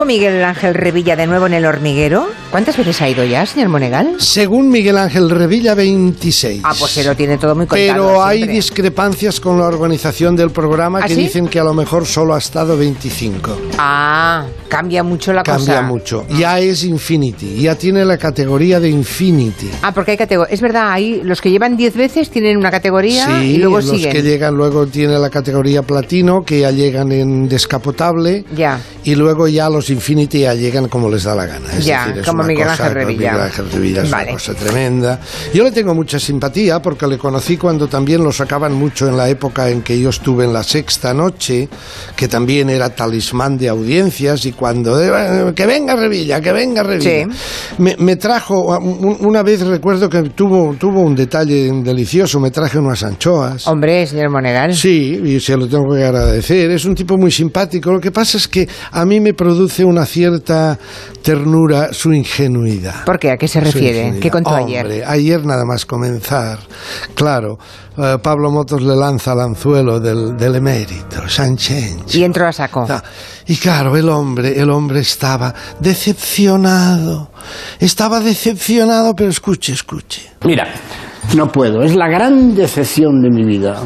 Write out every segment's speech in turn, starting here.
Miguel Ángel Revilla de nuevo en El Hormiguero. ¿Cuántas veces ha ido ya, señor Monegal? Según Miguel Ángel Revilla, 26. Ah, pues se lo tiene todo muy contado. Pero siempre. hay discrepancias con la organización del programa que ¿sí? dicen que a lo mejor solo ha estado 25. Ah, cambia mucho la cosa. Cambia mucho. Ya es Infinity, ya tiene la categoría de Infinity. Ah, porque hay categoría. Es verdad, ahí los que llevan 10 veces tienen una categoría Sí, y luego los siguen. que llegan luego tiene la categoría platino, que ya llegan en descapotable. Ya. Y luego ya los Infinity ya llegan como les da la gana. Es Ya, decir, es como una Miguel cosa, Ángel Revilla. Miguel Ángel Revilla es Vale. una cosa tremenda. Yo le tengo mucha simpatía porque le conocí cuando también lo sacaban mucho en la época en que yo estuve en La Sexta Noche, que también era talismán de audiencias, y cuando que venga Revilla, que venga Revilla. Sí. Me trajo, una vez recuerdo que tuvo un detalle delicioso, me traje unas anchoas. Hombre, señor Monegal. Sí, y se lo tengo que agradecer. Es un tipo muy simpático. Lo que pasa es que a mí me produce una cierta ternura su ingenuidad. ¿Por qué? ¿A qué se refiere? ¿Qué contó ayer? Ayer nada más comenzar, claro, Pablo Motos le lanza el anzuelo del emérito, Sánchez. Y entró a saco. Y claro, el hombre estaba decepcionado, pero escuche. Mira, no puedo, es la gran decepción de mi vida,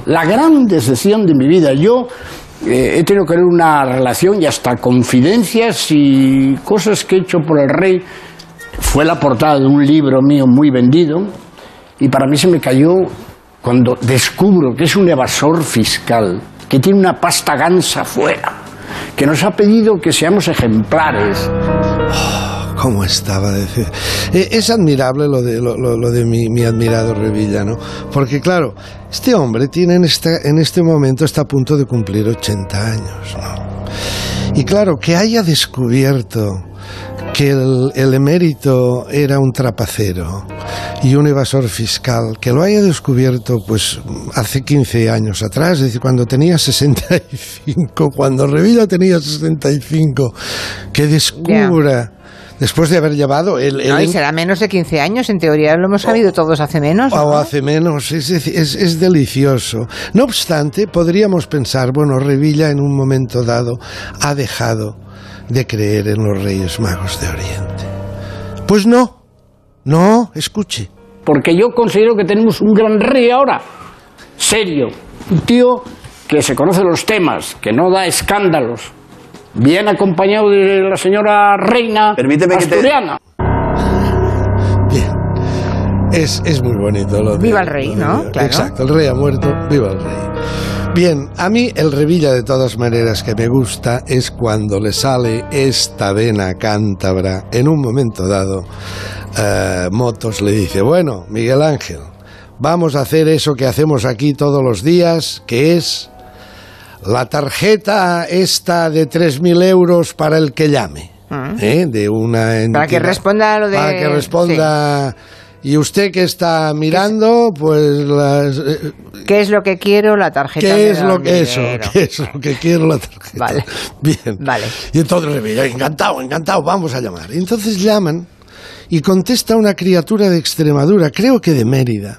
Yo he tenido que tener una relación y hasta confidencias y cosas que he hecho por el rey. Fue la portada de un libro mío muy vendido y para mí se me cayó cuando descubro que es un evasor fiscal, que tiene una pasta gansa fuera, que nos ha pedido que seamos ejemplares. ¿Cómo estaba? Es admirable lo de mi admirado Revilla, ¿no? Porque claro, este hombre tiene en este momento está a punto de cumplir 80 años, ¿no? Y claro, que haya descubierto que el emérito era un trapacero y un evasor fiscal, que lo haya descubierto pues hace 15 años atrás, es decir, cuando tenía 65, cuando Revilla tenía 65, que descubra... Después de haber llevado No, y será menos de 15 años, en teoría lo hemos sabido todos hace menos, ¿no? O hace menos, es delicioso. No obstante, podríamos pensar, bueno, Revilla en un momento dado ha dejado de creer en los Reyes Magos de Oriente. Pues no, escuche. Porque yo considero que tenemos un gran rey ahora, serio, un tío que se conoce los temas, que no da escándalos, bien acompañado de la señora reina asturiana. Bien, es muy bonito lo de... Viva el rey, ¿no? Claro. Exacto, el rey ha muerto, viva el rey. Bien, a mí el Revilla de todas maneras que me gusta es cuando le sale esta vena cántabra. En un momento dado, Motos le dice, bueno, Miguel Ángel, vamos a hacer eso que hacemos aquí todos los días, que es... la tarjeta esta de 3.000 euros para el que llame, de una entidad. Para que responda a lo de... Para que responda... Sí. Y usted que está mirando, pues... ¿Qué es lo que quiero? La tarjeta. ¿Qué es lo que quiero? La tarjeta. Vale. Bien. Vale. Y entonces, encantado, vamos a llamar. Y entonces llaman y contesta una criatura de Extremadura, creo que de Mérida.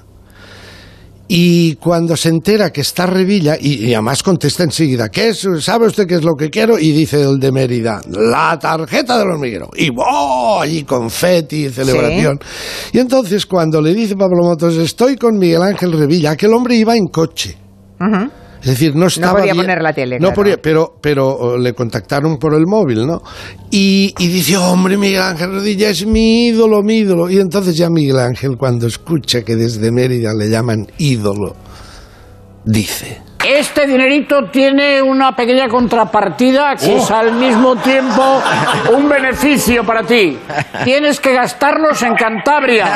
Y cuando se entera que está Revilla, y además contesta enseguida, ¿sabe usted qué es lo que quiero? Y dice el de Mérida, la tarjeta del hormiguero. Y allí confeti, celebración. ¿Sí? Y entonces cuando le dice Pablo Motos, estoy con Miguel Ángel Revilla, aquel hombre iba en coche. Uh-huh. Es decir, no estaba no podía bien, poner la tele, no claro. podía, pero le contactaron por el móvil, ¿no? Y dice, hombre, Miguel Ángel Revilla es mi ídolo. Y entonces ya Miguel Ángel, cuando escucha que desde Mérida le llaman ídolo, dice... Este dinerito tiene una pequeña contrapartida que es al mismo tiempo un beneficio para ti. Tienes que gastarlos en Cantabria.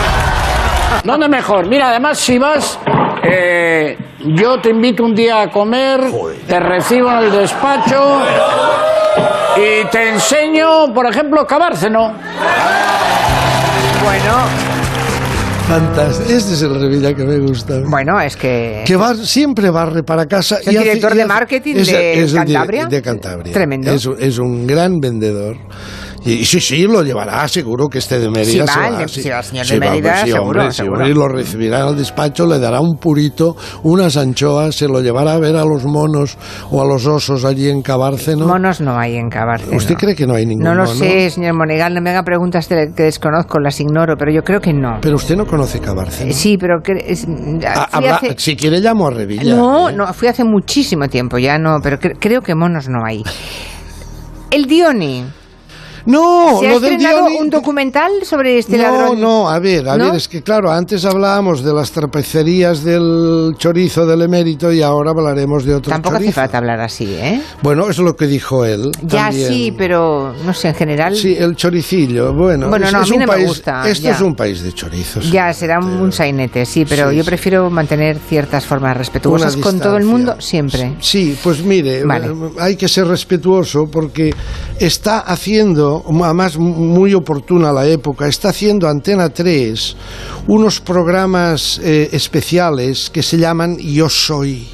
¿Dónde mejor? Mira, además, si vas... yo te invito un día a comer, te recibo en el despacho y te enseño, por ejemplo, Cabárceno. Bueno... Fantástico. Este es el Revilla que me gusta. Bueno, es que... siempre barre para casa. ¿Es el director de marketing de Cantabria? De Cantabria. Tremendo. Es un gran vendedor. Y sí, lo llevará, seguro que este de Mérida si va el señor de Mérida, seguro. Y lo recibirá al despacho, le dará un purito, unas anchoas, se lo llevará a ver a los monos o a los osos allí en Cabárceno. Monos no hay en Cabárceno. ¿Usted cree que no hay ningún mono? No lo sé, señor Monegal, no me haga preguntas que desconozco, las ignoro, pero yo creo que no. Pero usted no conoce Cabárceno. Sí, pero si quiere llamo a Revilla. No, fui hace muchísimo tiempo, ya no, pero creo que monos no hay. El Dioni. No, ¿Se ha lo del estrenado Dioni... un documental sobre este ladrón? No, a ver, es que claro, antes hablábamos de las trapezerías del chorizo del emérito y ahora hablaremos de otro Tampoco chorizo. hace falta hablar así, ¿eh? Bueno, es lo que dijo él. Ya también. sí, pero no sé, en general... Sí, el choricillo, bueno, no, a mí no me país, gusta. Esto ya. es un país de chorizos. Ya, será un sainete, sí, pero yo prefiero mantener ciertas formas respetuosas con todo el mundo siempre. Sí, pues mire, hay que ser respetuoso porque está haciendo, además muy oportuna la época, está haciendo Antena 3 unos programas especiales que se llaman Yo Soy.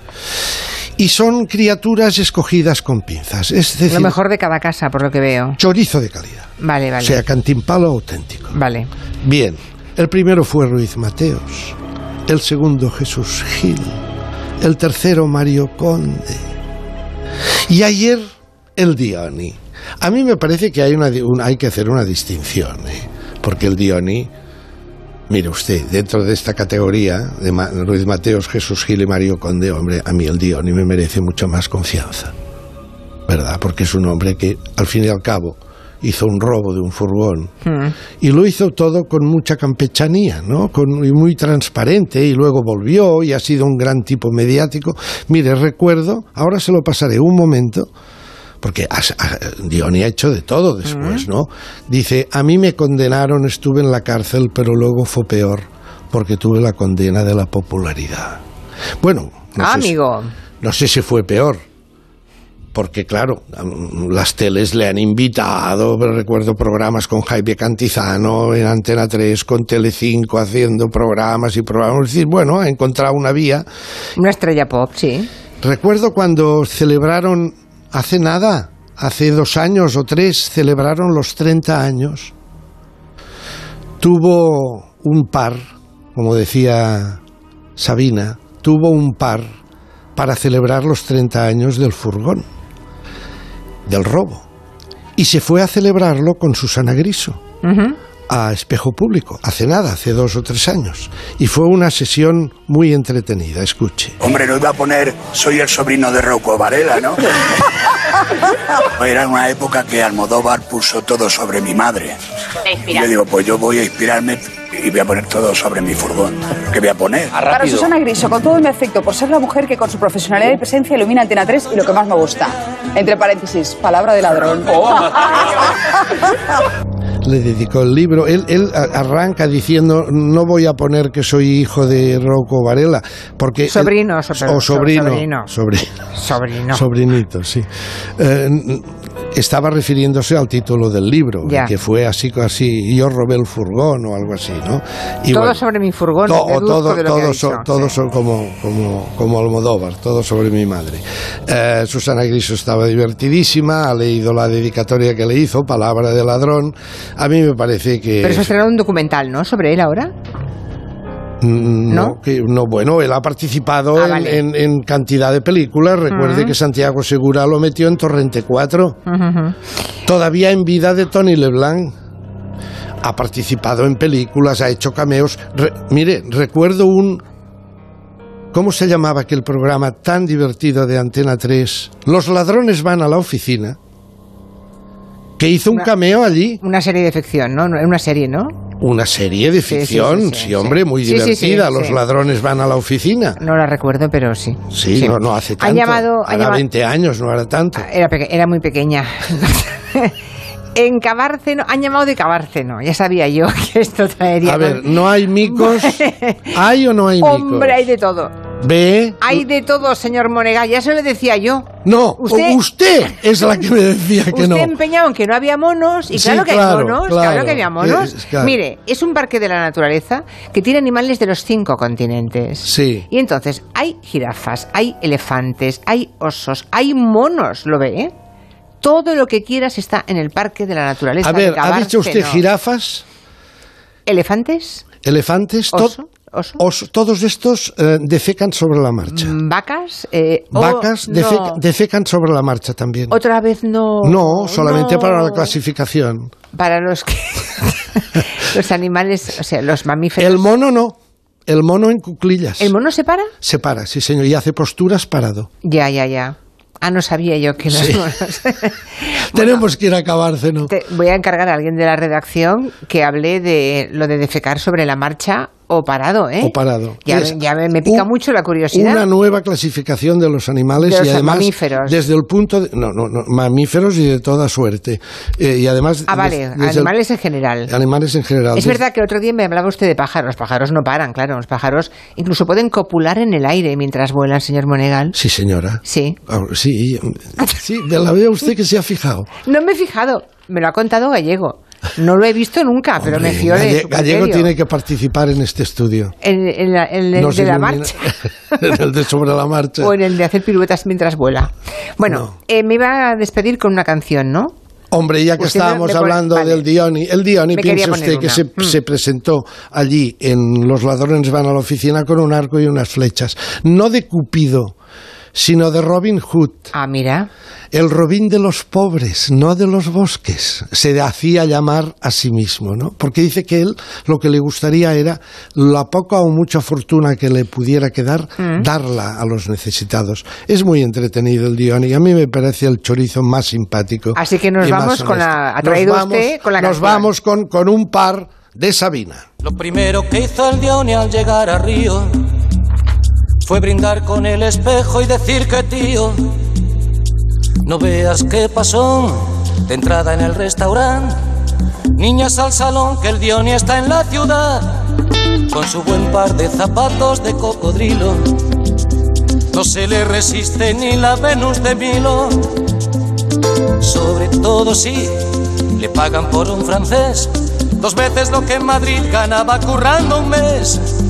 Y son criaturas escogidas con pinzas. Es decir, lo mejor de cada casa, por lo que veo. Chorizo de calidad. Vale. O sea, cantimpalo auténtico. Vale. Bien, el primero fue Ruiz Mateos, el segundo Jesús Gil, el tercero Mario Conde y ayer el Dioni. A mí me parece que hay que hacer una distinción, porque el Dioni, mire usted, dentro de esta categoría de Ruiz Mateos, Jesús Gil y Mario Conde, hombre, a mí el Dioni me merece mucho más confianza, ¿verdad? Porque es un hombre que, al fin y al cabo, hizo un robo de un furgón y lo hizo todo con mucha campechanía, ¿no? Y muy transparente, y luego volvió y ha sido un gran tipo mediático. Mire, recuerdo, ahora se lo pasaré un momento, porque Dioni ha hecho de todo después, ¿no? Dice, a mí me condenaron, estuve en la cárcel, pero luego fue peor, porque tuve la condena de la popularidad. Bueno, no sé si fue peor, porque claro, las teles le han invitado, recuerdo programas con Jaime Cantizano en Antena 3, con Telecinco haciendo programas y programas, es decir, bueno, ha encontrado una vía. Una estrella pop, sí. Recuerdo cuando celebraron... Hace 2 años o 3 celebraron los 30 años. Tuvo un par, como decía Sabina, tuvo un par para celebrar los 30 años del furgón, del robo. Y se fue a celebrarlo con Susana Griso, a Espejo Público, hace 2 o 3 años. Y fue una sesión muy entretenida, escuche. Hombre, no iba a poner Soy el sobrino de Rocco Varela, ¿no? Era una época que Almodóvar puso todo sobre mi madre. Y yo digo, pues yo voy a inspirarme y voy a poner todo sobre mi furgón. ¿Qué voy a poner? Para Susana Griso, con todo mi afecto por ser la mujer que con su profesionalidad y presencia ilumina Antena 3 y lo que más me gusta. Entre paréntesis, palabra de ladrón. Le dedicó el libro. Él arranca diciendo, no voy a poner que soy hijo de Rocco Varela, porque sobrino. Sobrinito, sí. Estaba refiriéndose al título del libro, que fue así, yo robé el furgón o algo así, ¿no? Y todo sobre mi furgón. Todo como Almodóvar, todo sobre mi madre. Susana Griso estaba divertidísima, ha leído la dedicatoria que le hizo, Palabra de ladrón. A mí me parece que... Pero se ha estrenado un documental, ¿no?, sobre él ahora. No, bueno, él ha participado en cantidad de películas. Recuerde que Santiago Segura lo metió en Torrente 4. Todavía en vida de Tony Leblanc. Ha participado en películas, ha hecho cameos. Recuerdo ¿cómo se llamaba aquel programa tan divertido de Antena 3? Los ladrones van a la oficina. Que hizo un cameo allí. Una serie de ficción, ¿no? Una serie, ¿no? Una serie de ficción, sí, hombre, muy divertida. Los ladrones van a la oficina. No la recuerdo, pero sí. Sí. No hace tanto. Hará 20 años, no era tanto. Era muy pequeña. En Cabárceno, han llamado de Cabárceno. Ya sabía yo que esto traería... A ver, ¿no hay micos? ¿Hay o no hay micos? Hombre, hay de todo. ¿Ve? Hay de todo, señor Monegal, ya se lo decía yo. No, usted es la que me decía que no. Usted empeñado en que no había monos, y claro que hay monos, claro que había monos. Claro. Mire, es un parque de la naturaleza que tiene animales de los 5 continentes. Sí. Y entonces hay jirafas, hay elefantes, hay osos, hay monos, ¿lo ve? Todo lo que quieras está en el Parque de la Naturaleza. A ver, ¿ha dicho usted jirafas? ¿Elefantes? ¿Elefantes? ¿Oso? Todos estos defecan sobre la marcha. ¿Vacas? Vacas defecan sobre la marcha también. Otra vez no. No, solamente para la clasificación. Para los que... los animales, o sea, los mamíferos. El mono no. El mono en cuclillas. ¿El mono se para? Se para, sí señor, y hace posturas parado. Ya. Ah, no sabía yo que los monos... Tenemos que ir a acabarse, ¿no? Voy a encargar a alguien de la redacción que hable de lo de defecar sobre la marcha o parado, ¿eh? O parado. Ya me pica mucho la curiosidad. Una nueva clasificación de los animales de los y además mamíferos. Desde el punto de... No, mamíferos y de toda suerte. Y además... Animales en general. Animales en general. Es verdad que el otro día me hablaba usted de pájaros. Los pájaros no paran, claro. Los pájaros incluso pueden copular en el aire mientras vuelan, señor Monegal. Sí, señora. Sí. Sí, me la veo usted que se ha fijado. No me he fijado. Me lo ha contado Gallego. No lo he visto nunca, Hombre, pero me fío de su Gallego tiene que participar en este estudio. ¿En el de la marcha? En el de sobre la marcha. O en el de hacer piruetas mientras vuela. Bueno, me iba a despedir con una canción, ¿no? Hombre, ya que estábamos hablando del Dioni, el Dioni, piense usted que se presentó allí en Los ladrones van a la oficina con un arco y unas flechas. No de Cupido, sino de Robin Hood. Ah, mira. El Robin de los pobres, no de los bosques. Se hacía llamar a sí mismo, ¿no? Porque dice que él lo que le gustaría era la poca o mucha fortuna que le pudiera quedar, darla a los necesitados. Es muy entretenido el Dioni y a mí me parece el chorizo más simpático. Así que nos vamos con la... ¿Ha traído usted con la canción? Nos vamos con un par de Sabina. Lo primero que hizo el Dioni al llegar a Río fue brindar con el espejo y decir que tío, no veas qué pasó de entrada en el restaurante. Niñas al salón que el Dioni está en la ciudad, con su buen par de zapatos de cocodrilo. No se le resiste ni la Venus de Milo. Sobre todo si le pagan por un francés 2 veces lo que en Madrid ganaba currando un mes.